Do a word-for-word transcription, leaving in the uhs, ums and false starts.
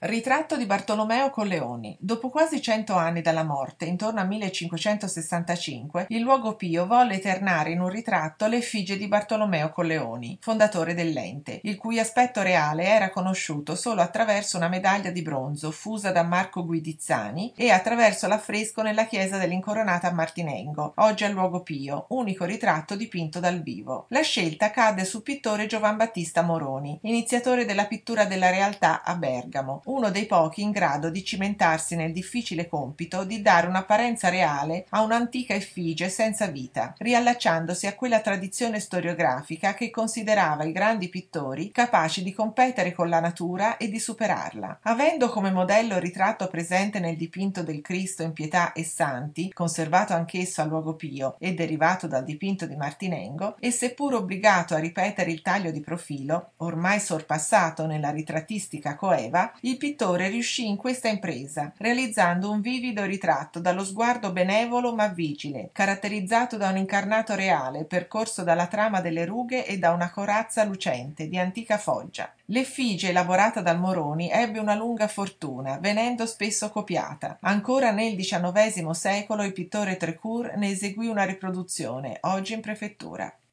Ritratto di Bartolomeo Colleoni. Dopo quasi cento anni dalla morte, intorno al millecinquecentosessantacinque, il Luogo Pio volle eternare in un ritratto l'effigie di Bartolomeo Colleoni, fondatore dell'ente, il cui aspetto reale era conosciuto solo attraverso una medaglia di bronzo fusa da Marco Guidizzani e attraverso l'affresco nella chiesa dell'Incoronata a Martinengo, oggi al Luogo Pio, unico ritratto dipinto dal vivo. La scelta cadde sul pittore Giovan Battista Moroni, iniziatore della pittura della realtà a Bergamo, uno dei pochi in grado di cimentarsi nel difficile compito di dare un'apparenza reale a un'antica effigie senza vita, riallacciandosi a quella tradizione storiografica che considerava i grandi pittori capaci di competere con la natura e di superarla. Avendo come modello il ritratto presente nel dipinto del Cristo in Pietà e Santi, conservato anch'esso al Luogo Pio e derivato dal dipinto di Martinengo, e seppur obbligato a ripetere il taglio di profilo, ormai sorpassato nella ritrattistica coeva, il pittore riuscì in questa impresa, realizzando un vivido ritratto dallo sguardo benevolo ma vigile, caratterizzato da un incarnato reale percorso dalla trama delle rughe e da una corazza lucente di antica foggia. L'effigie elaborata dal Moroni ebbe una lunga fortuna, venendo spesso copiata. Ancora nel diciannovesimo secolo il pittore Trécourt ne eseguì una riproduzione, oggi in prefettura.